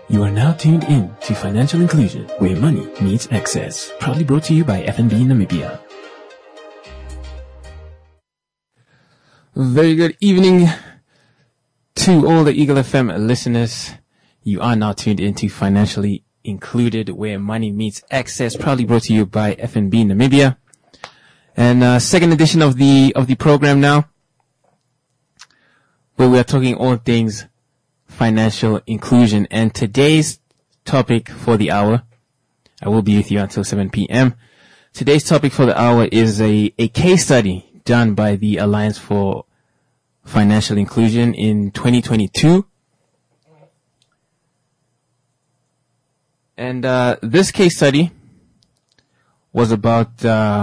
You are now tuned in to Financial Inclusion, where money meets access. Proudly brought to you by FNB Namibia. Very good evening to all the Eagle FM listeners. You are now tuned into Financially Included, where money meets access. Proudly brought to you by FNB Namibia. And second edition of the program now, where we are talking all things financial inclusion. And today's topic for the hour, I will be with you until 7 p.m. Today's topic for the hour is a case study done by the Alliance for Financial Inclusion in 2022. And this case study was about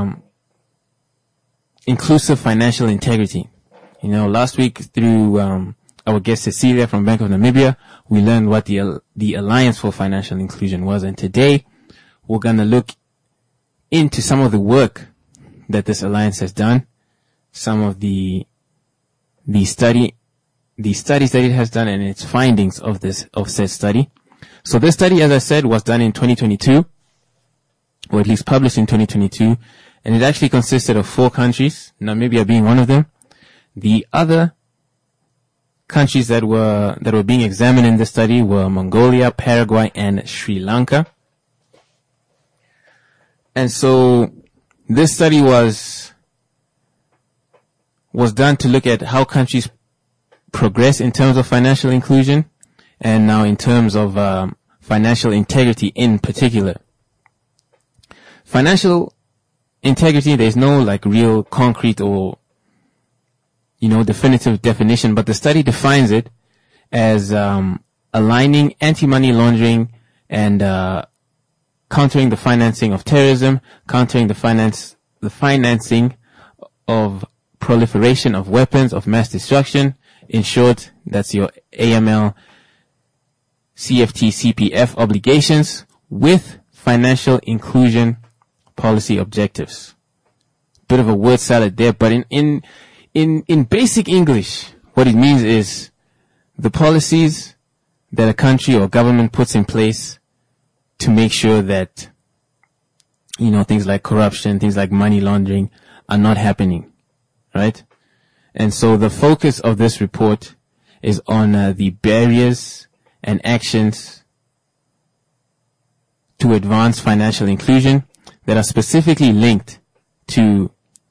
inclusive financial integrity. You know, last week through our guest Cecilia from Bank of Namibia, we learned what the Alliance for Financial Inclusion was, and today we're going to look into some of the work that this alliance has done, some of the studies that it has done, and its findings of said study. So this study, as I said, was done in 2022, or at least published in 2022, and it actually consisted of 4 countries, Namibia being one of them. The other countries that were being examined in the study were Mongolia, Paraguay, and Sri Lanka. And so this study was done to look at how countries progress in terms of financial inclusion, and now in terms of financial integrity in particular. Financial integrity, there's no like real concrete or definitive definition, but the study defines it as aligning anti-money laundering and countering the financing of terrorism, countering the financing of proliferation of weapons of mass destruction. In short, that's your AML, CFT, CPF obligations with financial inclusion policy objectives. Bit of a word salad there, but in basic English, what it means is the policies that a country or government puts in place to make sure that, things like corruption, things like money laundering are not happening, right? And so the focus of this report is on the barriers and actions to advance financial inclusion that are specifically linked to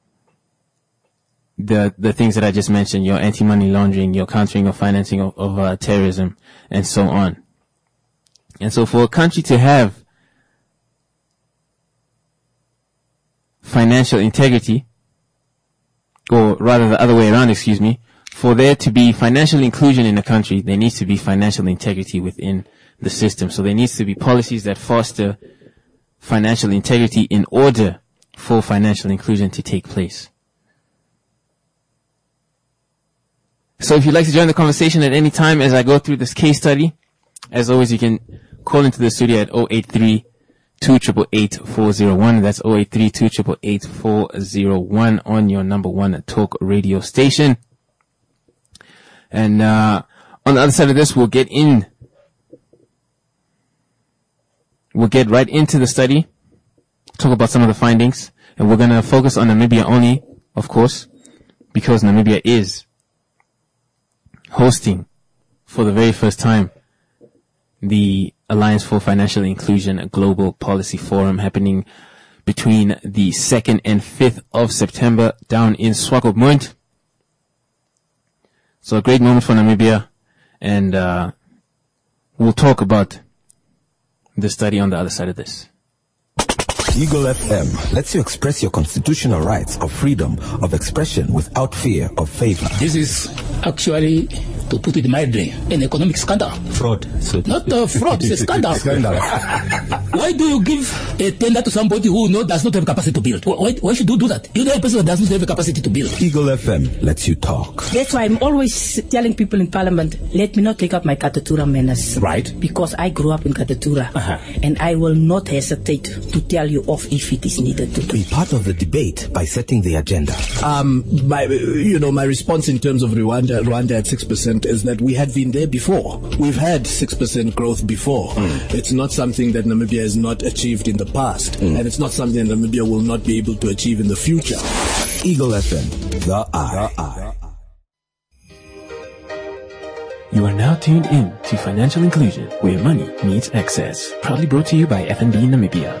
the things that I just mentioned, your anti-money laundering, your countering of financing of terrorism, and so on. And so for a country to have financial integrity, or rather the other way around, for there to be financial inclusion in a country, there needs to be financial integrity within the system. So there needs to be policies that foster financial integrity in order for financial inclusion to take place. So if you'd like to join the conversation at any time as I go through this case study, as always, you can call into the studio at 083-288-401. That's 083-288-401 on your number one talk radio station. And on the other side of this, we'll get right into the study, talk about some of the findings, and we're going to focus on Namibia only, of course, because Namibia is hosting for the very first time the Alliance for Financial Inclusion, a global policy forum happening between the 2nd and 5th of September down in Swakopmund. So a great moment for Namibia, and we'll talk about the study on the other side of this. Eagle FM lets you express your constitutional rights of freedom of expression without fear of favor. This is actually, to put it mildly, an economic scandal. Fraud. Not fraud, it's a scandal. Why do you give a tender to somebody who does not have capacity to build? Why should you do that? You know a person that does not have the capacity to build. Eagle FM lets you talk. That's why I'm always telling people in Parliament, let me not take up my Katatura manners. Right. Because I grew up in Katatura. And I will not hesitate to tell you you off if it is needed to do. Be part of the debate by setting the agenda. My response in terms of Rwanda at 6% is that we had been there before. We've had 6% growth before. It's not something that Namibia has not achieved in the past, and it's not something that Namibia will not be able to achieve in the future. Eagle FM, the eye. You are now tuned in to Financial Inclusion, where money meets access. Proudly brought to you by FNB Namibia.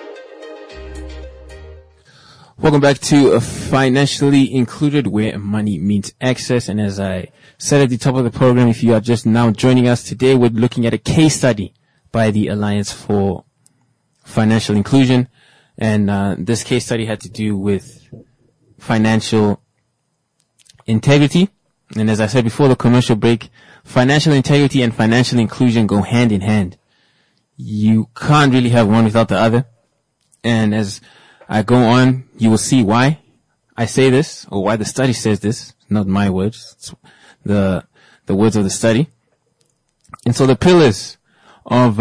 Welcome back to Financially Included, where money meets access. And as I said at the top of the program, if you are just now joining us today, we're looking at a case study by the Alliance for Financial Inclusion. And this case study had to do with financial integrity. And as I said before the commercial break, financial integrity and financial inclusion go hand in hand. You can't really have one without the other. And as I go on, you will see why I say this, or why the study says this. Not my words. It's the words of the study. And so the pillars of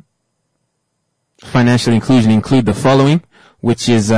financial inclusion include the following, which is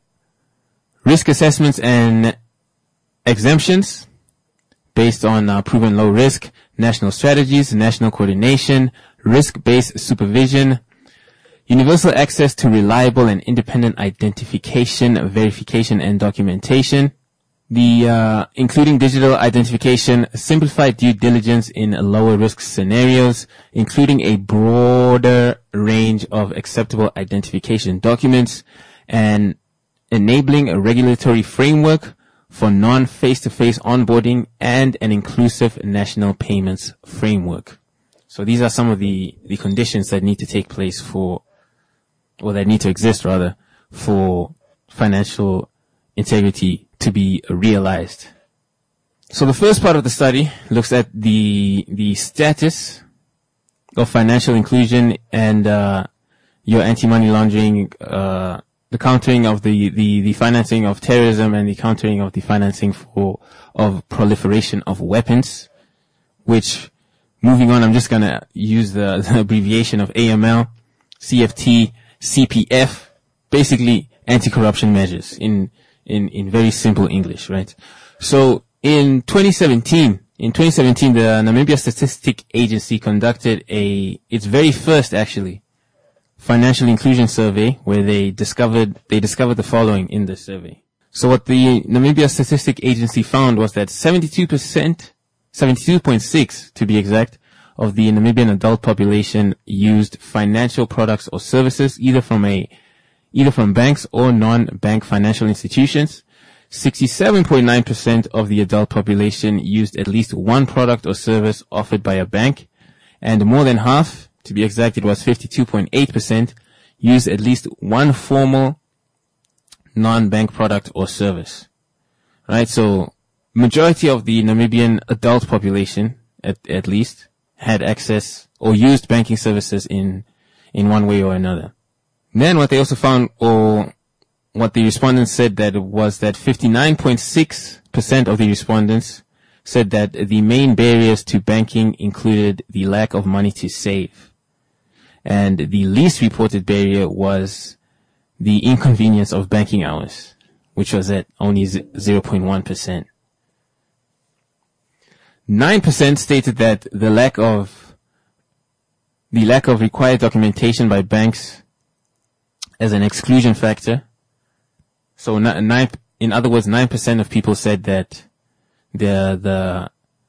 risk assessments and exemptions based on proven low risk, national strategies, national coordination, risk-based supervision, universal access to reliable and independent identification, verification, and documentation, including digital identification, simplified due diligence in lower risk scenarios, including a broader range of acceptable identification documents, and enabling a regulatory framework for non-face-to-face onboarding and an inclusive national payments framework. So these are some of the conditions that need to take place that need to exist rather, for financial integrity to be realized. So the first part of the study looks at the status of financial inclusion and your anti-money laundering, the countering of the financing of terrorism and the countering of the financing of proliferation of weapons, which, moving on, I'm just gonna use the abbreviation of AML, CFT, CPF, basically anti-corruption measures in very simple English, right? So in 2017, the Namibia Statistic Agency conducted its very first actually financial inclusion survey, where they discovered the following in the survey. So what the Namibia Statistic Agency found was that 72.6% to be exact, of the Namibian adult population used financial products or services either from banks or non-bank financial institutions. 67.9% of the adult population used at least one product or service offered by a bank, and more than half, to be exact, it was 52.8%, used at least one formal non-bank product or service. Right? So majority of the Namibian adult population, at least, had access or used banking services in one way or another. Then what they also found, or what the respondents said, that was that 59.6% of the respondents said that the main barriers to banking included the lack of money to save. And the least reported barrier was the inconvenience of banking hours, which was at only 0.1%. 9% stated that the lack of required documentation by banks as an exclusion factor. So in other words, 9% of people said that the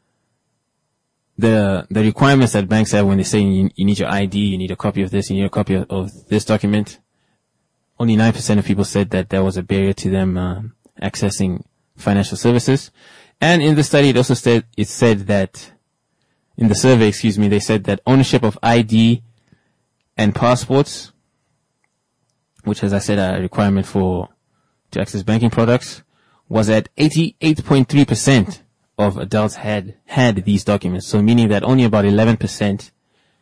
requirements that banks have when they say you need your ID, you need a copy of this, you need a copy of this document, only 9% of people said that there was a barrier to them accessing financial services. And in the study, they said that ownership of ID and passports, which, as I said, are a requirement to access banking products, was at 88.3% of adults had these documents. So meaning that only about 11%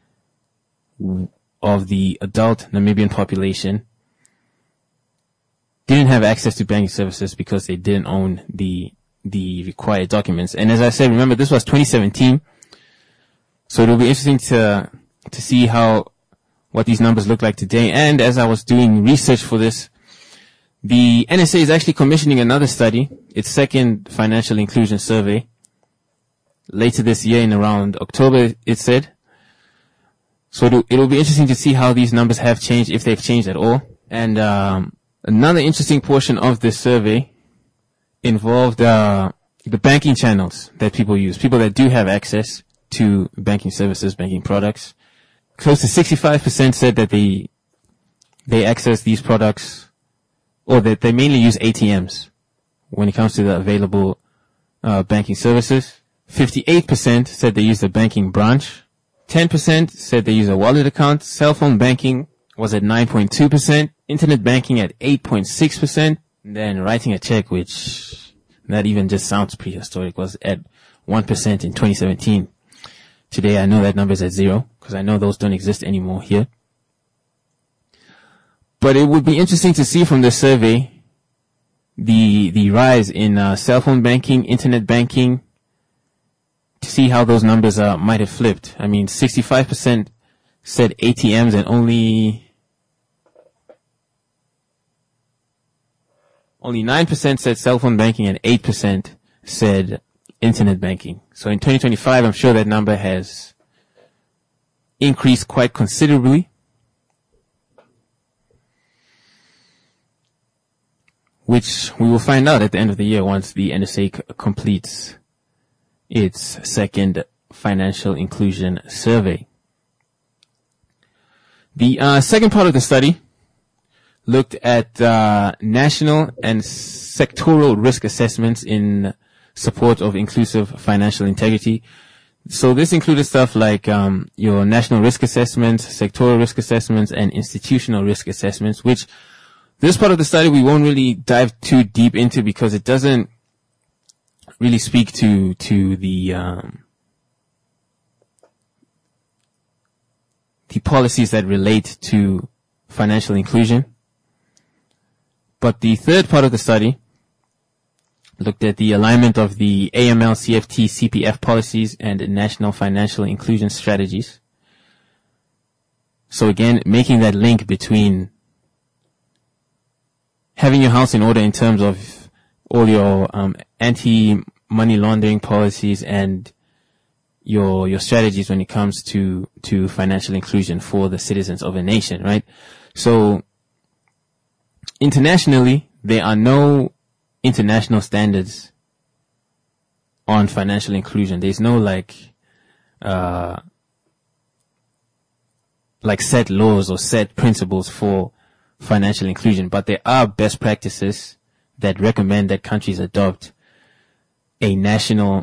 of the adult Namibian population didn't have access to banking services because they didn't own the required documents. And as I said, remember, this was 2017. So it'll be interesting to see how what these numbers look like today. And as I was doing research for this, the NSA is actually commissioning another study, its second financial inclusion survey, later this year in around October, it said. So it'll be interesting to see how these numbers have changed, if they've changed at all. And another interesting portion of this survey involved the banking channels that people use, people that do have access to banking services, banking products. Close to 65% said that they access these products, or that they mainly use ATMs when it comes to the available banking services. 58% said they use the banking branch. 10% said they use a wallet account. Cell phone banking was at 9.2%. Internet banking at 8.6%. And then writing a check, which that even just sounds prehistoric, was at 1% in 2017. Today I know that number is at 0, because I know those don't exist anymore here. But it would be interesting to see from this survey the rise in cell phone banking, internet banking, to see how those numbers might have flipped. I mean, 65% said ATMs and only 9% said cell phone banking and 8% said internet banking. So in 2025, I'm sure that number has increased quite considerably. Which we will find out at the end of the year once the NSA completes its second financial inclusion survey. The second part of the study looked at national and sectoral risk assessments in support of inclusive financial integrity. So this included stuff like your national risk assessments, sectoral risk assessments, and institutional risk assessments, which this part of the study we won't really dive too deep into because it doesn't really speak to the policies that relate to financial inclusion. But the third part of the study looked at the alignment of the AML, CFT, CPF policies and national financial inclusion strategies. So again, making that link between having your house in order in terms of all your anti-money laundering policies and your strategies when it comes to financial inclusion for the citizens of a nation, right? So internationally, there are no international standards on financial inclusion. There's no like set laws or set principles for financial inclusion, but there are best practices that recommend that countries adopt a national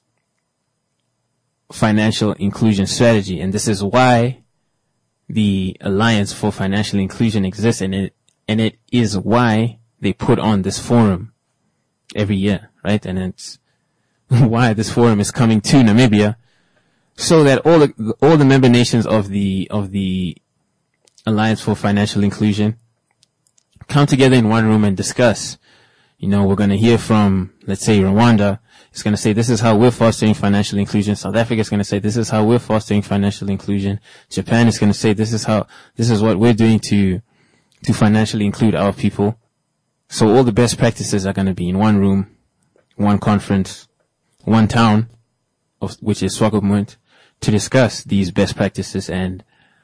financial inclusion strategy. And this is why the Alliance for Financial Inclusion exists, and it is why they put on this forum every year, right? And it's why this forum is coming to Namibia, so that all the member nations of the Alliance for Financial Inclusion come together in one room and discuss. You know, we're going to hear from, let's say, Rwanda. It's going to say, this is how we're fostering financial inclusion. South Africa is going to say, this is how we're fostering financial inclusion. Japan is going to say, this is what we're doing to financially include our people. So all the best practices are going to be in one room, one conference, one town, which is Swakopmund, to discuss these best practices and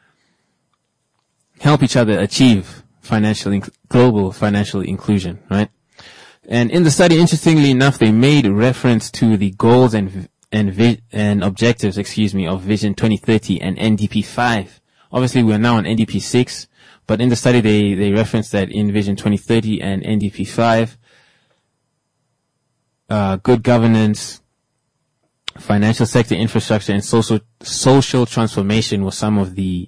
help each other achieve global financial inclusion, right? And in the study, interestingly enough, they made reference to the goals and objectives, of Vision 2030 and NDP 5. Obviously, we're now on NDP 6, but in the study, they referenced that in Vision 2030 and NDP 5, good governance, financial sector infrastructure, and social transformation were some of the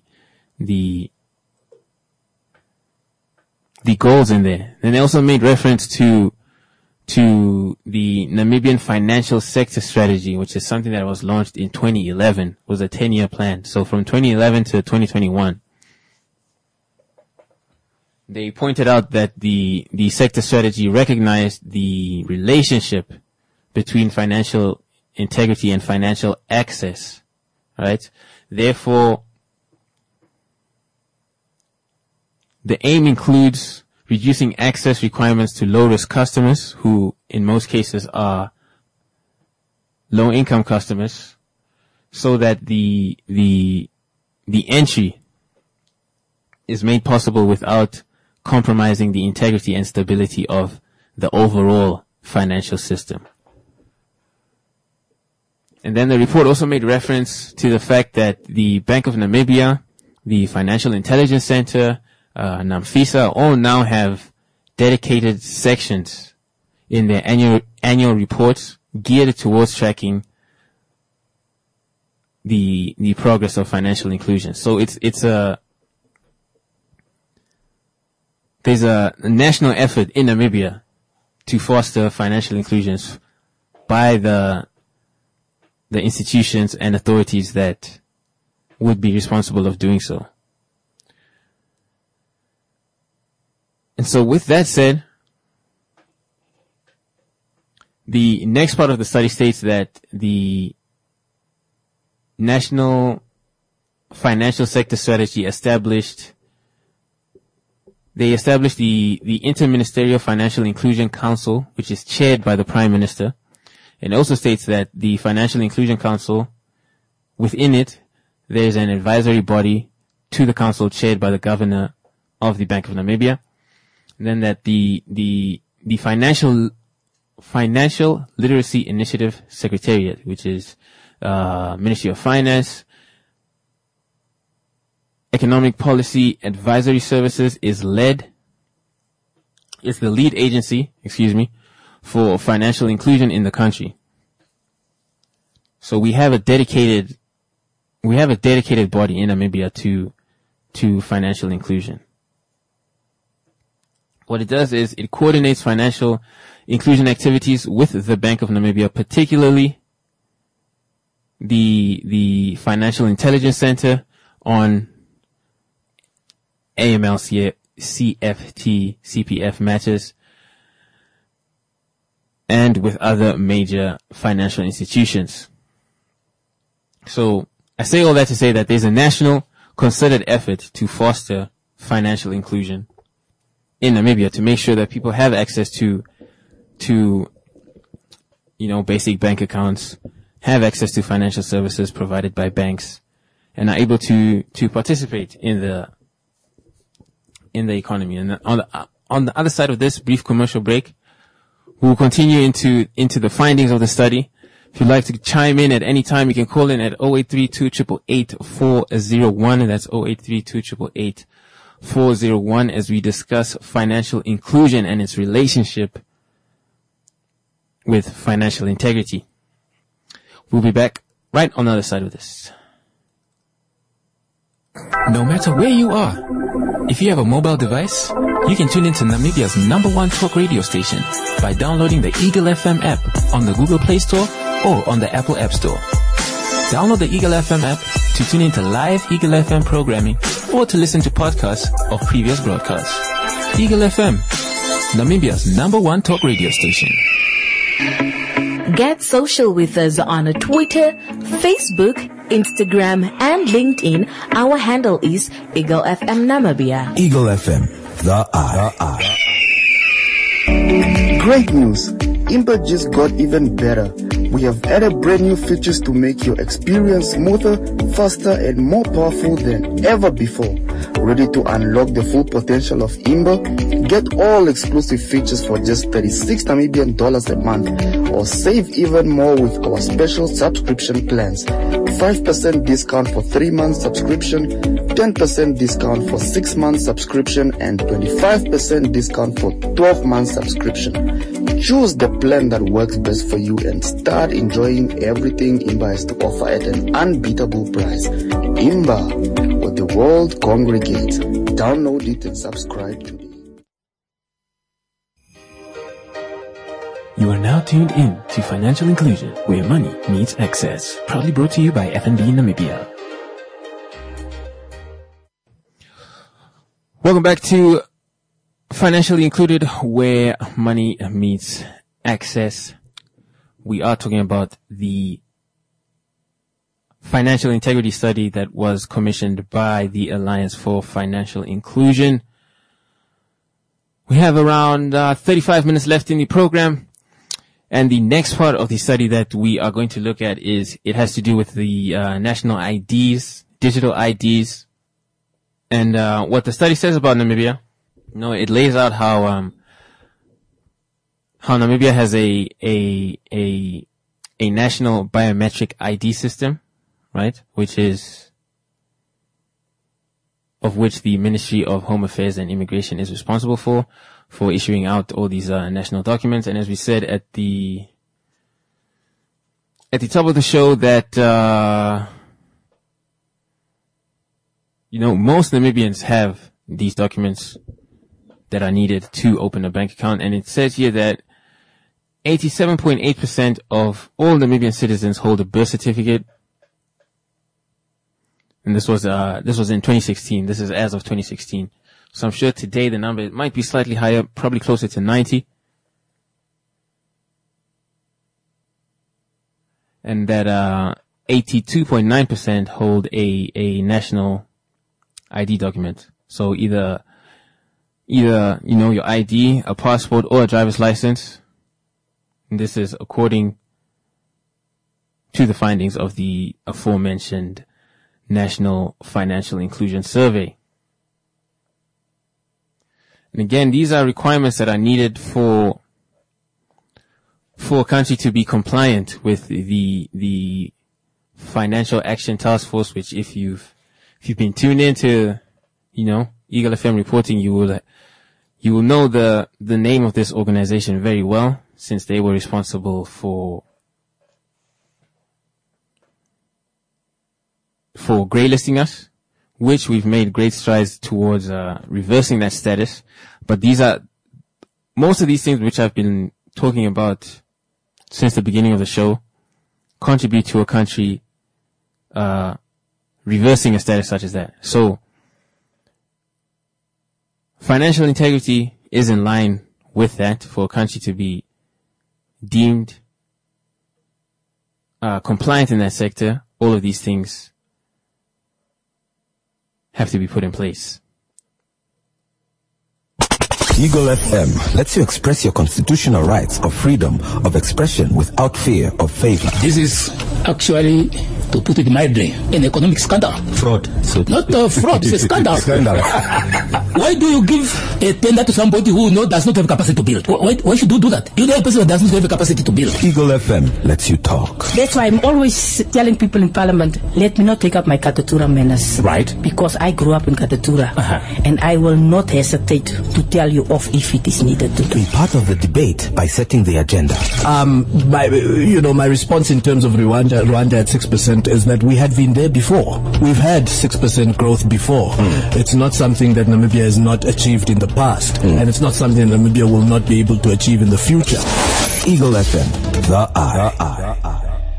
goals in there. And they also made reference to the Namibian financial sector strategy, which is something that was launched in 2011, it was a 10-year plan. So from 2011 to 2021, they pointed out that the sector strategy recognized the relationship between financial integrity and financial access, right? Therefore, The aim includes reducing access requirements to low-risk customers, who in most cases are low-income customers, so that the entry is made possible without compromising the integrity and stability of the overall financial system. And then the report also made reference to the fact that the Bank of Namibia, the Financial Intelligence Center, NAMFISA, all now have dedicated sections in their annual reports geared towards tracking the progress of financial inclusion. So there's a national effort in Namibia to foster financial inclusions by the institutions and authorities that would be responsible of doing so. And so with that said, the next part of the study states that the National Financial Sector Strategy established the Interministerial Financial Inclusion Council, which is chaired by the Prime Minister. And it also states that the Financial Inclusion Council, within it, there's an advisory body to the council chaired by the Governor of the Bank of Namibia. And then that the Financial Literacy Initiative Secretariat, which is Ministry of Finance, Economic Policy Advisory Services, is the lead agency, for financial inclusion in the country. So we have a dedicated body in Namibia to financial inclusion. What it does is it coordinates financial inclusion activities with the Bank of Namibia, particularly the Financial Intelligence Center on AML, CFT, CPF matters, and with other major financial institutions. So I say all that to say that there's a national concerted effort to foster financial inclusion in Namibia, to make sure that people have access to basic bank accounts, have access to financial services provided by banks, and are able to participate in the economy. And on the other side of this brief commercial break, we'll continue into the findings of the study. If you'd like to chime in at any time, you can call in at 0832-888-401. That's 0832-888-401 as we discuss financial inclusion and its relationship with financial integrity. We'll be back right on the other side of this. No matter where you are, if you have a mobile device, you can tune into Namibia's #1 talk radio station by downloading the Eagle FM app on the Google Play Store or on the Apple App Store. Download the Eagle FM app to tune into live Eagle FM programming or to listen to podcasts of previous broadcasts. Eagle FM, Namibia's #1 talk radio station. Get social with us on Twitter, Facebook, Instagram, and LinkedIn. Our handle is Eagle FM Namibia. Eagle FM, the eye. Great news! Imba just got even better. We have added brand new features to make your experience smoother, faster, and more powerful than ever before. Ready to unlock the full potential of Imba? Get all exclusive features for just 36 Namibian dollars a month, or save even more with our special subscription plans. 5% discount for 3 months subscription, 10% discount for 6 months subscription, and 25% discount for 12 months subscription. Choose the plan that works best for you and start enjoying everything Imba has to offer at an unbeatable price. Imba, where the world congregates. Download it and subscribe today. You are now tuned in to Financial Inclusion, where money meets access. Proudly brought to you by FNB Namibia. Welcome back to Financially Included, where money meets access. We are talking about the financial integrity study that was commissioned by the Alliance for Financial Inclusion. We have around 35 minutes left in the program. And the next part of the study that we are going to look at it has to do with the national IDs, digital IDs, and what the study says about Namibia. It lays out how Namibia has a national biometric ID system, right? Which the Ministry of Home Affairs and Immigration is responsible for issuing out all these national documents. And as we said at the top of the show, that most Namibians have these documents that are needed to open a bank account. And it says here that 87.8% of all Namibian citizens hold a birth certificate. And this was in 2016. This is as of 2016. So I'm sure today the number might be slightly higher, probably closer to 90. And that 82.9% hold a national ID document. So either your ID, a passport, or a driver's license. And this is according to the findings of the aforementioned National Financial Inclusion Survey. And again, these are requirements that are needed for a country to be compliant with the Financial Action Task Force, which if you've been tuned into, Eagle FM reporting, you will know the name of this organization very well, since they were responsible for graylisting us, which we've made great strides towards reversing that status. But most of these things which I've been talking about since the beginning of the show contribute to a country reversing a status such as that. So financial integrity is in line with that for a country to be deemed compliant in that sector. All of these things have to be put in place. Eagle FM lets you express your constitutional rights of freedom of expression without fear of favor. This is actually, to put it mildly, an economic scandal. Fraud. Not fraud, it's a scandal. Why do you give a tender to somebody who does not have capacity to build? Why should you do that? You know a person that doesn't have the capacity to build. Eagle FM lets you talk. That's why I'm always telling people in Parliament, let me not take up my Katatura manners. Right. Because I grew up in Katatura. And I will not hesitate to tell you off if it is needed to do. Be part of the debate by setting the agenda. My response in terms of Rwanda at 6% is that we had been there before. We've had 6% growth before. It's not something that Namibia has not achieved in the past. And it's not something that Namibia will not be able to achieve in the future. Eagle FM, the eye.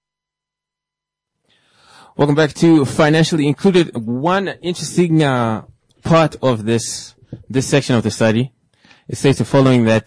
Welcome back to Financially Included. One interesting part of this section of the study, it states the following, that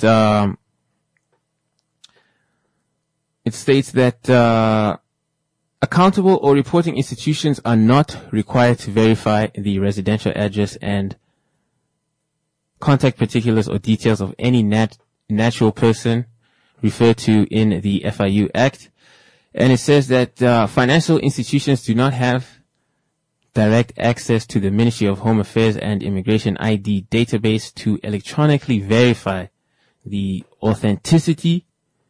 accountable or reporting institutions are not required to verify the residential address and contact particulars or details of any natural person referred to in the FIU Act. And it says that financial institutions do not have direct access to the Ministry of Home Affairs and Immigration ID database to electronically verify the authenticity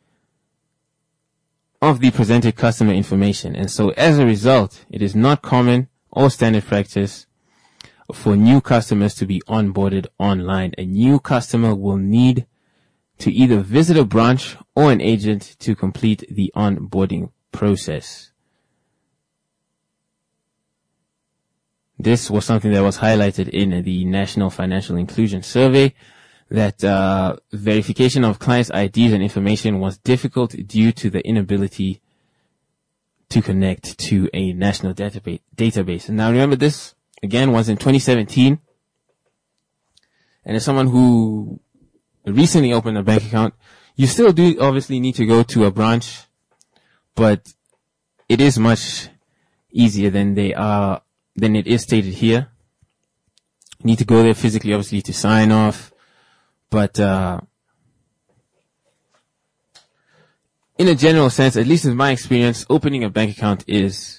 of the presented customer information. And so as a result, it is not common or standard practice for new customers to be onboarded online. A new customer will need to either visit a branch or an agent to complete the onboarding process. This was something that was highlighted in the National Financial Inclusion Survey, that verification of clients' IDs and information was difficult due to the inability to connect to a national database. And now remember, this again was in 2017. And as someone who recently opened a bank account, you still do obviously need to go to a branch, but it is much easier than it is stated here. You need to go there physically, obviously, to sign off. But, in a general sense, at least in my experience, opening a bank account it's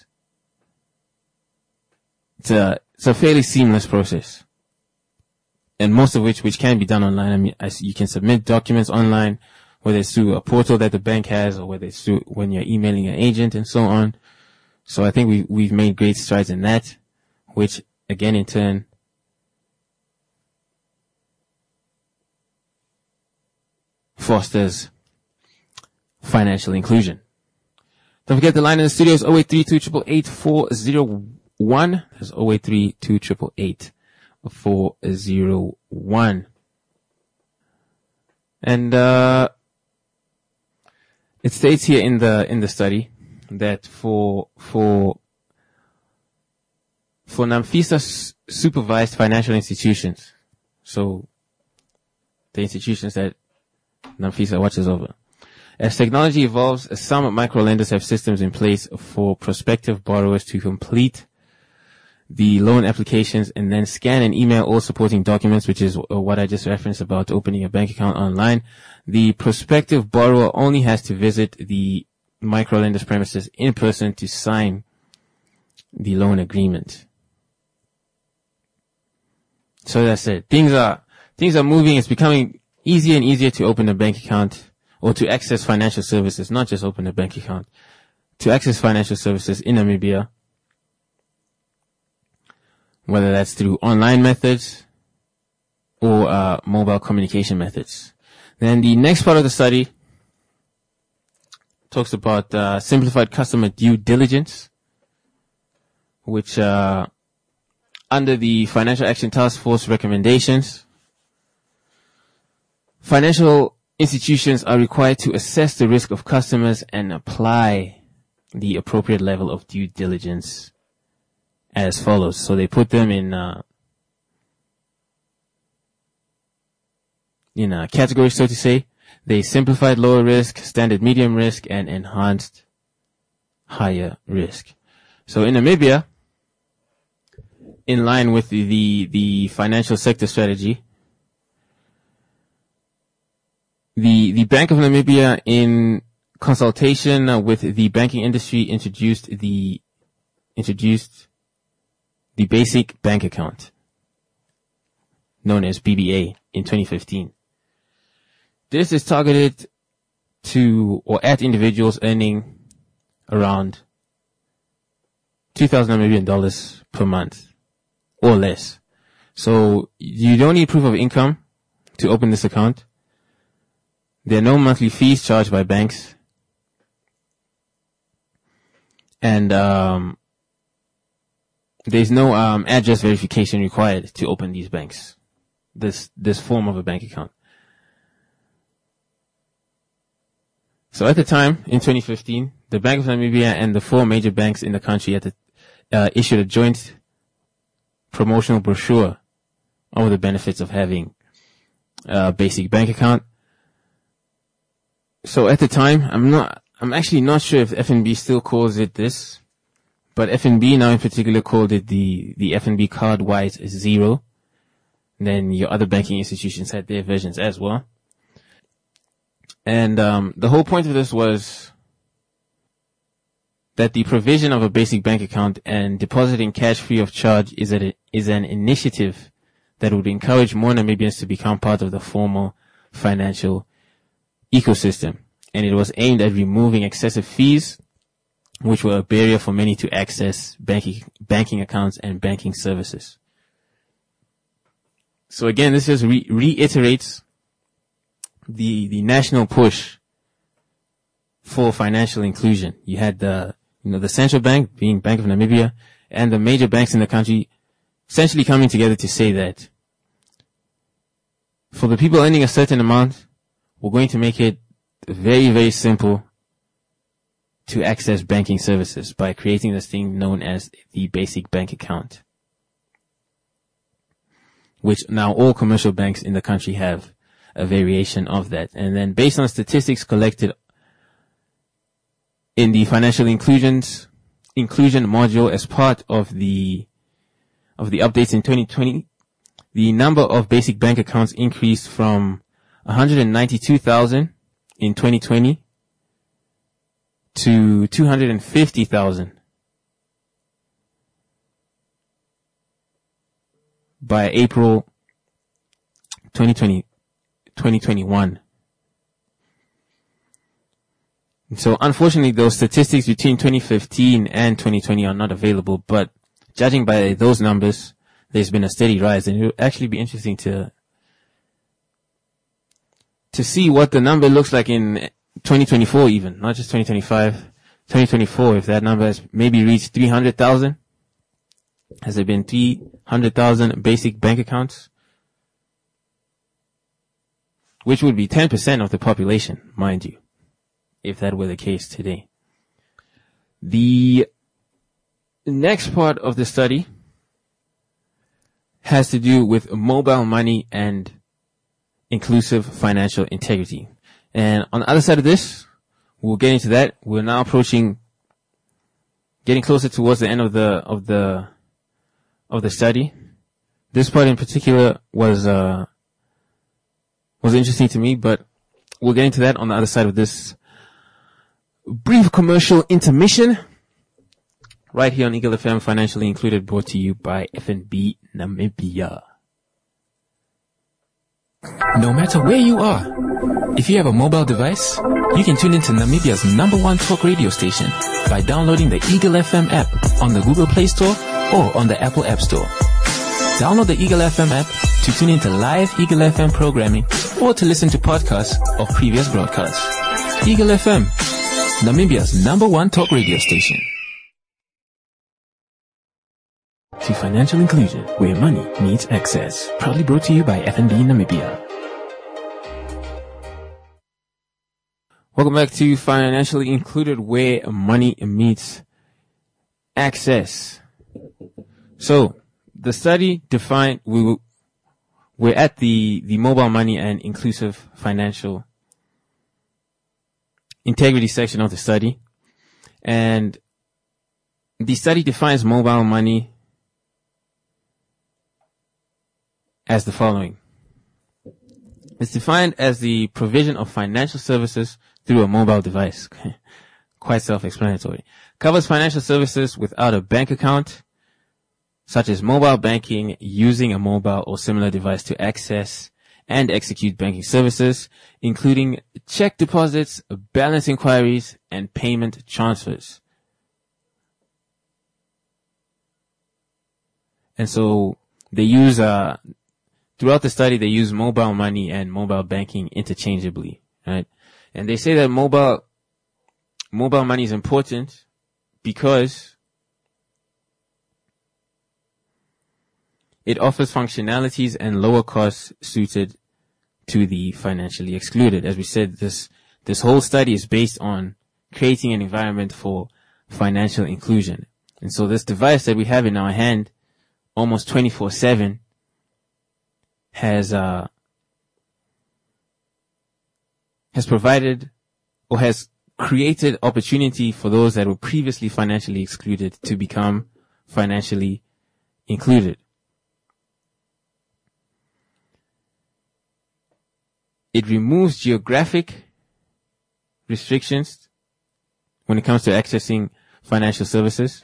a fairly seamless process. And most of which can be done online. I mean, you can submit documents online, whether it's through a portal that the bank has or whether it's through when you're emailing an agent and so on. So I think we've made great strides in that, which again in turn fosters financial inclusion. Don't forget the line in the studio is 0832888401. That's 0832888401. And it states here in the study that for NAMFISA supervised financial institutions, so the institutions that NAMFISA watches over, as technology evolves, some microlenders have systems in place for prospective borrowers to complete the loan applications and then scan and email all supporting documents, which is what I just referenced about opening a bank account online. The prospective borrower only has to visit the microlender's premises in person to sign the loan agreement. So that's it. Things are moving. It's becoming easier and easier to open a bank account or to access financial services, not just open a bank account, to access financial services in Namibia, whether that's through online methods or mobile communication methods. Then the next part of the study talks about simplified customer due diligence, which under the Financial Action Task Force recommendations, financial institutions are required to assess the risk of customers and apply the appropriate level of due diligence as follows. So they put them in categories, so to say. They simplified lower risk, standard medium risk, and enhanced higher risk. So in Namibia, in line with the financial sector strategy, the Bank of Namibia, in consultation with the banking industry, introduced the basic bank account, known as BBA, in 2015. This is targeted to or at individuals earning around 2,000 Namibian dollars per month or less. So you don't need proof of income to open this account. There are no monthly fees charged by banks. And there's no address verification required to open these banks, this form of a bank account. So at the time, in 2015, the Bank of Namibia and the 4 major banks in the country issued a joint promotional brochure over the benefits of having a basic bank account. So at the time, I'm actually not sure if FNB still calls it this, but FNB now in particular called it the FNB Card Wise Zero. And then your other banking institutions had their versions as well. And the whole point of this was that the provision of a basic bank account and depositing cash free of charge is an initiative that would encourage more Namibians to become part of the formal financial ecosystem. And it was aimed at removing excessive fees, which were a barrier for many to access banking accounts and banking services. So again, this just reiterates the national push for financial inclusion. You had the central bank, being Bank of Namibia, and the major banks in the country essentially coming together to say that for the people earning a certain amount, we're going to make it very, very simple to access banking services by creating this thing known as the basic bank account, which now all commercial banks in the country have a variation of that. And then based on statistics collected in the financial inclusion module as part of the updates in 2020, the number of basic bank accounts increased from 192,000 in 2020 to 250,000 by April 2021. So unfortunately, those statistics between 2015 and 2020 are not available, but judging by those numbers, there's been a steady rise, and it will actually be interesting to see what the number looks like in 2024 even, not just 2025, 2024, if that number has maybe reached 300,000. Has there been 300,000 basic bank accounts? Which would be 10% of the population, mind you, if that were the case today. The next part of the study has to do with mobile money and inclusive financial integrity. And on the other side of this, we'll get into that. We're now getting closer towards the end of the study. This part in particular was interesting to me, but we'll get into that on the other side of this brief commercial intermission right here on Eagle FM, Financially Included, brought to you by FNB Namibia. No matter where you are, if you have a mobile device, you can tune into Namibia's #1 talk radio station by downloading the Eagle FM app on the Google Play Store or on the Apple App Store. Download the Eagle FM app to tune into live Eagle FM programming or to listen to podcasts of previous broadcasts. Eagle FM, Namibia's #1 talk radio station. To financial inclusion, where money meets access. Proudly brought to you by FNB Namibia. Welcome back to Financially Included, where money meets access. So, the study defined, we're at the mobile money and inclusive financial integrity section of the study. And the study defines mobile money as the following. It's defined as the provision of financial services through a mobile device. Quite self-explanatory. Covers financial services without a bank account, such as mobile banking, using a mobile or similar device to access and execute banking services, including check deposits, balance inquiries, and payment transfers. And so they use, throughout the study, they use mobile money and mobile banking interchangeably, right? And they say that mobile money is important because it offers functionalities and lower costs suited to the financially excluded. As we said, this whole study is based on creating an environment for financial inclusion. And so this device that we have in our hand almost 24/7 has provided or has created opportunity for those that were previously financially excluded to become financially included. It removes geographic restrictions when it comes to accessing financial services.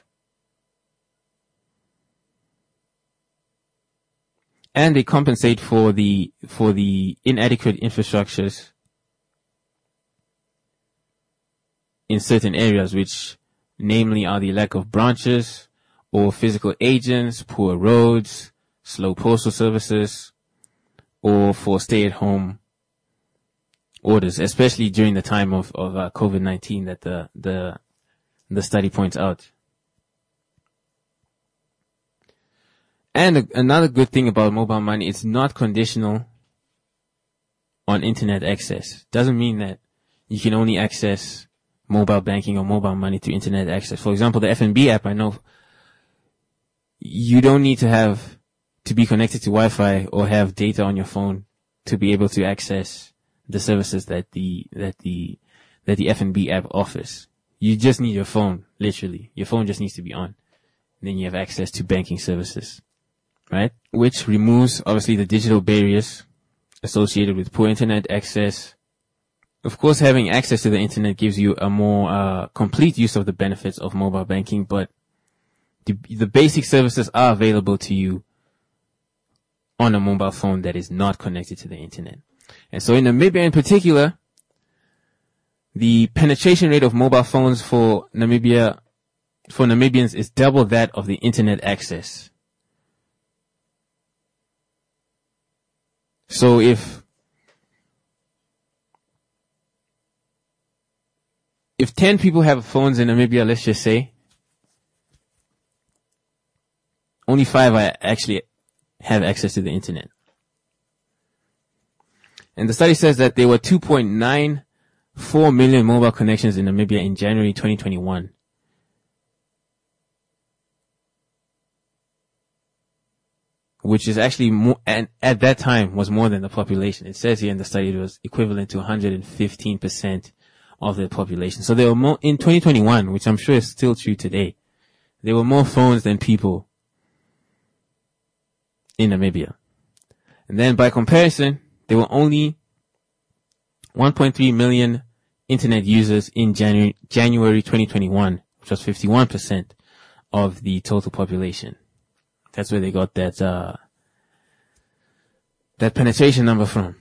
And they compensate for the inadequate infrastructures in certain areas, which namely are the lack of branches or physical agents, poor roads, slow postal services, or for stay-at-home orders, especially during the time of COVID-19 that the study points out. And another good thing about mobile money, it's not conditional on internet access. Doesn't mean that you can only access mobile banking or mobile money through internet access. For example, the FNB app, I know you don't need to be connected to Wi-Fi or have data on your phone to be able to access the services that the FNB app offers. You just need your phone, literally. Your phone just needs to be on. And then you have access to banking services, right? Which removes, obviously, the digital barriers associated with poor internet access. Of course, having access to the internet gives you a more complete use of the benefits of mobile banking, but the basic services are available to you on a mobile phone that is not connected to the internet. And so in Namibia in particular, the penetration rate of mobile phones for Namibians is double that of the internet access. So if 10 people have phones in Namibia, let's just say, only 5 actually have access to the internet. And the study says that there were 2.94 million mobile connections in Namibia in January 2021. Which is actually more, and at that time was more than the population. It says here in the study it was equivalent to 115% of the population. So there were more in 2021, which I'm sure is still true today. There were more phones than people in Namibia. And then by comparison, there were only 1.3 million internet users in January 2021, which was 51% of the total population. That's where they got that penetration number from.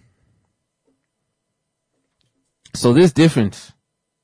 So this difference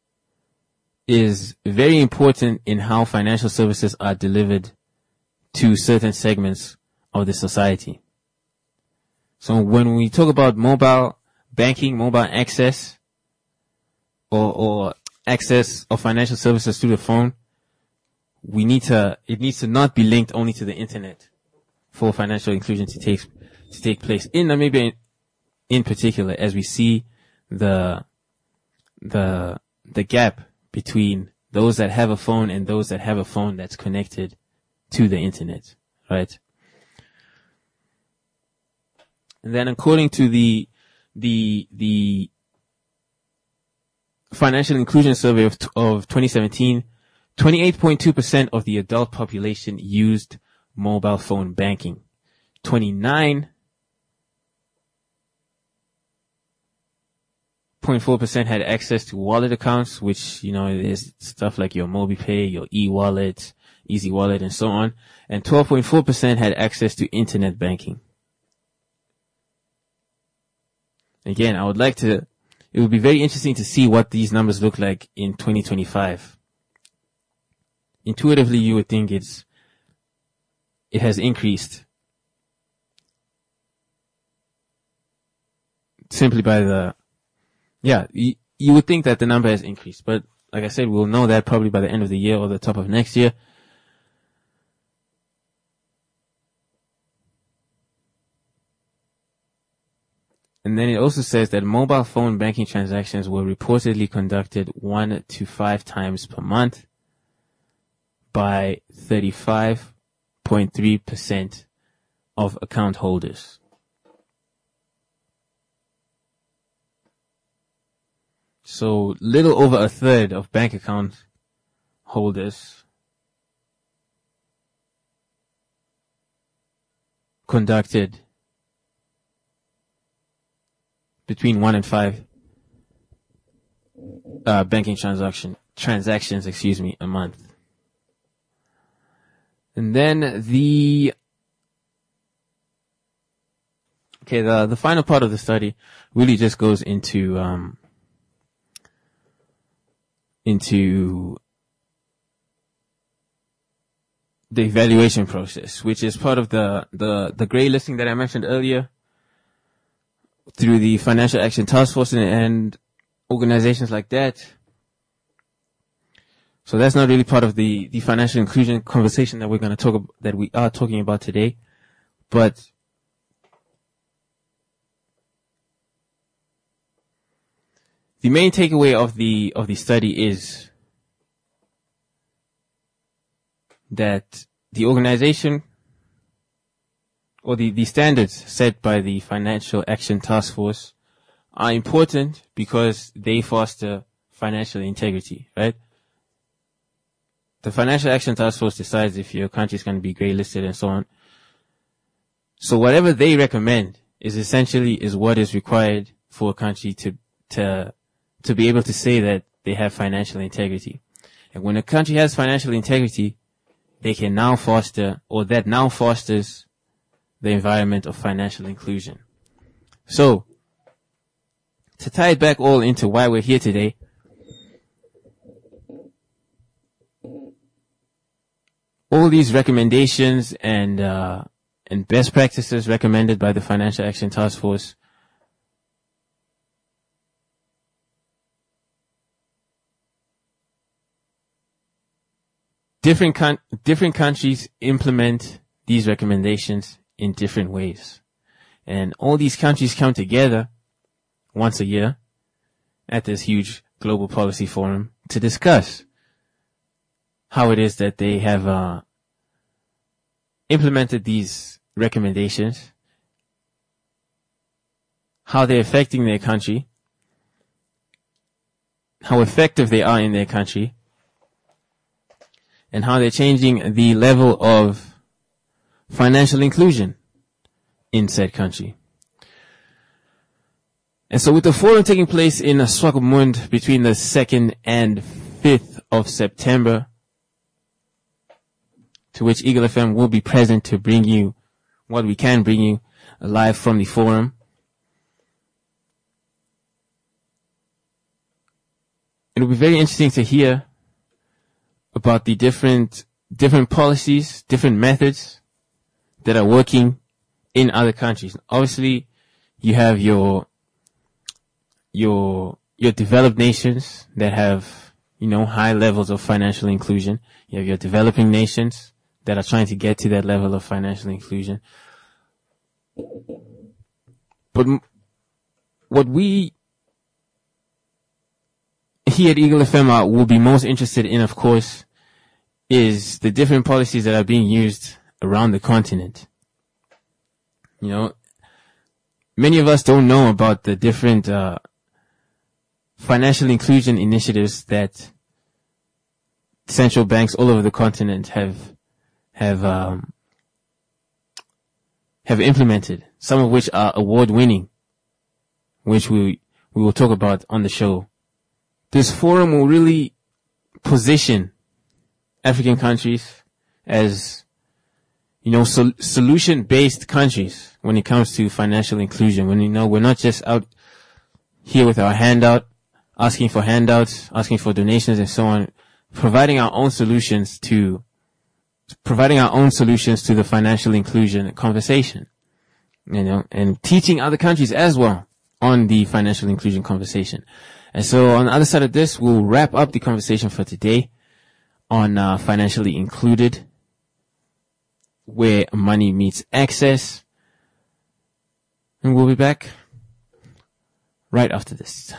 is very important in how financial services are delivered to certain segments of the society. So when we talk about mobile banking, mobile access, or access of financial services through the phone, it needs to not be linked only to the internet for financial inclusion to take place in Namibia in particular, as we see the gap between those that have a phone and those that have a phone that's connected to the internet, right? And then according to the Financial Inclusion Survey of 2017, 28.2% of the adult population used mobile phone banking. 29.4% had access to wallet accounts, which, is stuff like your MobiPay, your e-wallet, Easy Wallet, and so on. And 12.4% had access to internet banking. Again, it would be very interesting to see what these numbers look like in 2025. Intuitively, you would think it has increased simply by you would think that the number has increased, but like I said, we'll know that probably by the end of the year or the top of next year. And then it also says that mobile phone banking transactions were reportedly conducted 1 to 5 times per month by 35.3% of account holders. So little over a third of bank account holders conducted between 1 and 5 banking transactions, a month. And then the final part of the study really just goes into the evaluation process, which is part of the gray listing that I mentioned earlier through the Financial Action Task Force and organizations like that. So that's not really part of the financial inclusion conversation that we are talking about today. But the main takeaway of the study is that the organization or the standards set by the Financial Action Task Force are important because they foster financial integrity, right? The Financial Action Task Force decides if your country is going to be grey listed and so on. So whatever they recommend is what is required for a country to be able to say that they have financial integrity. And when a country has financial integrity, they can now foster, or that now fosters, the environment of financial inclusion. So, to tie it back all into why we're here today, all these recommendations and best practices recommended by the Financial Action Task Force different countries implement these recommendations in different ways. And all these countries come together once a year at this huge global policy forum to discuss how it is that they have implemented these recommendations, how they're affecting their country, how effective they are in their country, and how they're changing the level of financial inclusion in said country. And so with the forum taking place in Swakopmund between the 2nd and 5th of September, to which Eagle FM will be present to bring you what we can bring you live from the forum, it'll be very interesting to hear about the different policies, different methods that are working in other countries. Obviously, you have your developed nations that have, high levels of financial inclusion. You have your developing nations that are trying to get to that level of financial inclusion. But what we here at Eagle FM will be most interested in, of course, is the different policies that are being used around the continent. Many of us don't know about the different financial inclusion initiatives that central banks all over the continent have implemented, some of which are award-winning, which we will talk about on the show. This forum will really position African countries as, solution-based countries when it comes to financial inclusion. When we're not just out here with our handout, asking for handouts, asking for donations and so on, providing our own solutions to the financial inclusion conversation, and teaching other countries as well on the financial inclusion conversation. And so on the other side of this, we'll wrap up the conversation for today on financially included, where money meets access. And we'll be back right after this.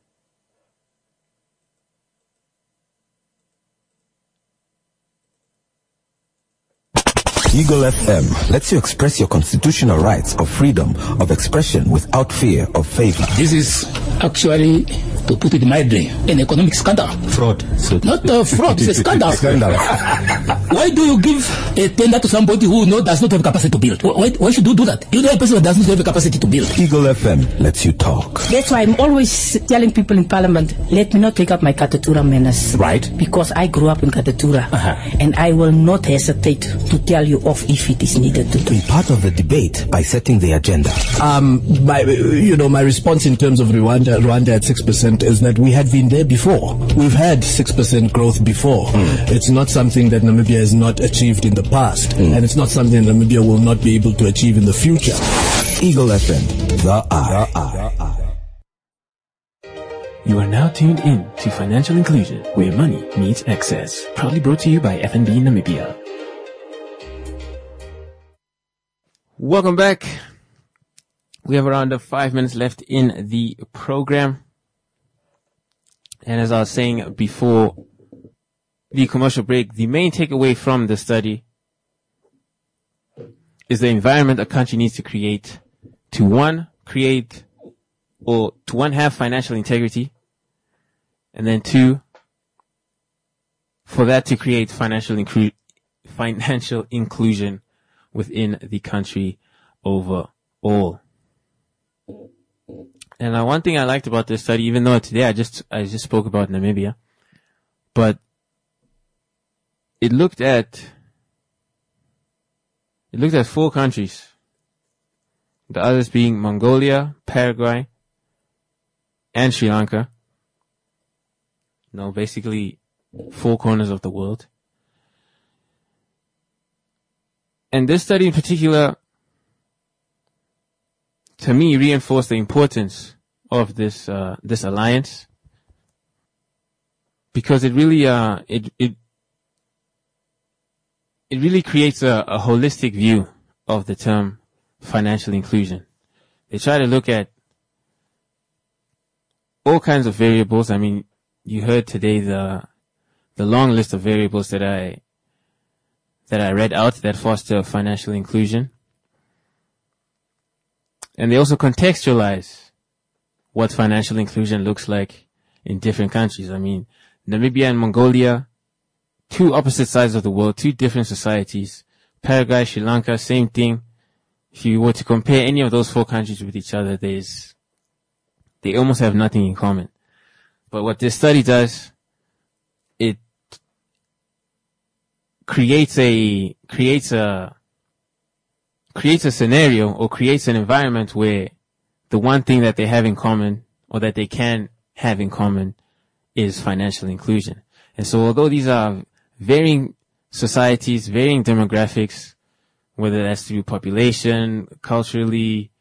Eagle FM lets you express your constitutional rights of freedom of expression without fear of favor. This is actually, to put it mildly, an economic scandal. Fraud. Not a fraud, it's a scandal. Why do you give a tender to somebody who does not have capacity to build? Why should you do that? You know a person who does not have the capacity to build. Eagle FM lets you talk. That's why I'm always telling people in Parliament, let me not take up my Katatura manners. Right. Because I grew up in Katatura. And I will not hesitate to tell you off if it is needed to do. Be part of the debate by setting the agenda. My response in terms of Rwanda at 6% is that we had been there before. We've had 6% growth before. It's not something that Namibia has not achieved in the past, and it's not something that Namibia will not be able to achieve in the future. Eagle FM, the eye. You are now tuned in to Financial Inclusion, where money meets access. Proudly brought to you by FNB Namibia. Welcome back. We have around 5 minutes left in the program. And as I was saying before the commercial break, the main takeaway from the study is the environment a country needs to create to have financial integrity, and then 2, for that to create financial inclusion within the country overall. And one thing I liked about this study, even though today I just spoke about Namibia, but it looked at 4 countries. The others being Mongolia, Paraguay, and Sri Lanka. No, basically 4 corners of the world. And this study in particular, to me, reinforced the importance of this alliance, because it really creates a holistic view of the term financial inclusion. They try to look at all kinds of variables. I mean, you heard today the long list of variables that I read out that foster financial inclusion. And they also contextualize what financial inclusion looks like in different countries. I mean, Namibia and Mongolia, 2 opposite sides of the world, 2 different societies. Paraguay, Sri Lanka, same thing. If you were to compare any of those 4 countries with each other, they almost have nothing in common. But what this study does, it creates a scenario or creates an environment where the one thing that they have in common, or that they can have in common, is financial inclusion. And so although these are varying societies, varying demographics, whether that's through population, culturally,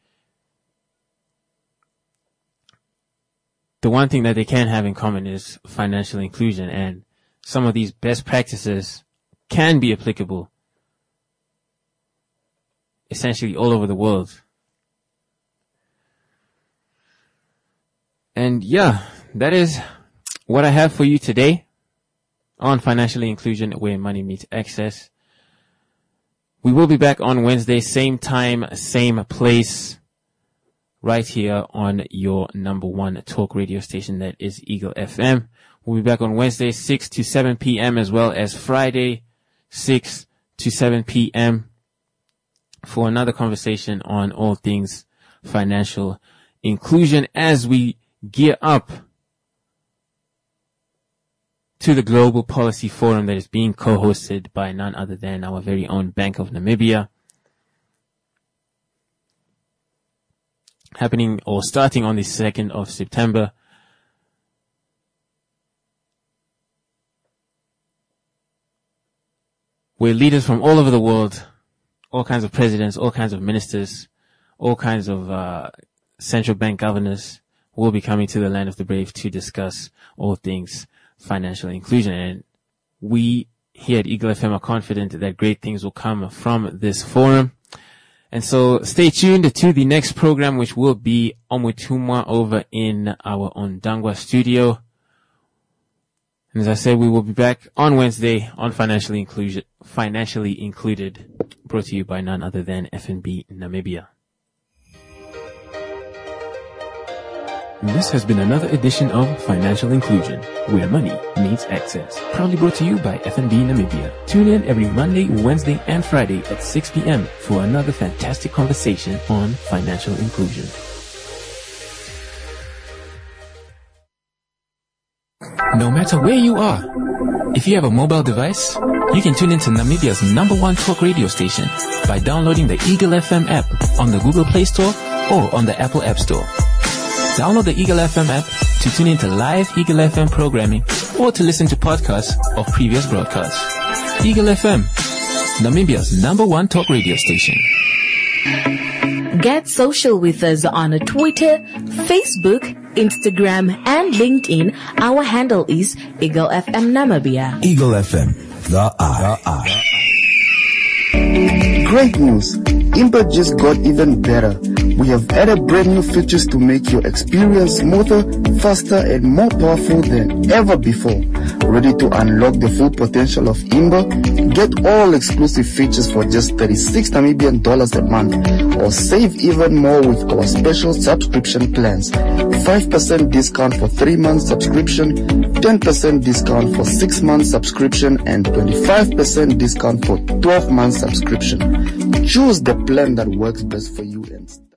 the one thing that they can have in common is financial inclusion. And some of these best practices can be applicable essentially all over the world. And yeah, that is what I have for you today on financial inclusion, where money meets access. We will be back on Wednesday, same time, same place, right here on your number 1 talk radio station, that is Eagle FM. We'll be back on Wednesday, 6 to 7 p.m. as well as Friday, 6 to 7 p.m. for another conversation on all things financial inclusion as we gear up to the Global Policy Forum that is being co-hosted by none other than our very own Bank of Namibia. Happening or starting on the 2nd of September. Where leaders from all over the world, all kinds of presidents, all kinds of ministers, all kinds of central bank governors will be coming to the land of the brave to discuss all things financial inclusion. And we here at Eagle FM are confident that great things will come from this forum. And so stay tuned to the next program, which will be Omutumwa over in our Ondangwa studio. And as I said, we will be back on Wednesday on Financially Included, brought to you by none other than FNB Namibia. This has been another edition of Financial Inclusion, where money meets access. Proudly brought to you by FNB Namibia. Tune in every Monday, Wednesday, and Friday at 6 p.m. for another fantastic conversation on financial inclusion. No matter where you are, if you have a mobile device, you can tune into Namibia's number 1 talk radio station by downloading the Eagle FM app on the Google Play Store or on the Apple App Store. Download the Eagle FM app to tune into live Eagle FM programming or to listen to podcasts of previous broadcasts. Eagle FM, Namibia's number 1 talk radio station. Get social with us on Twitter, Facebook, Instagram, and LinkedIn. Our handle is Eagle FM Namibia. Eagle FM, the eye. Great news! Impa just got even better. We have added brand new features to make your experience smoother, faster, and more powerful than ever before. Ready to unlock the full potential of Impa? Get all exclusive features for just 36 Namibian dollars a month, or save even more with our special subscription plans. 5% discount for 3 months subscription, 10% discount for 6 months subscription, and 25% discount for 12 months subscription. Choose the plan that works best for you and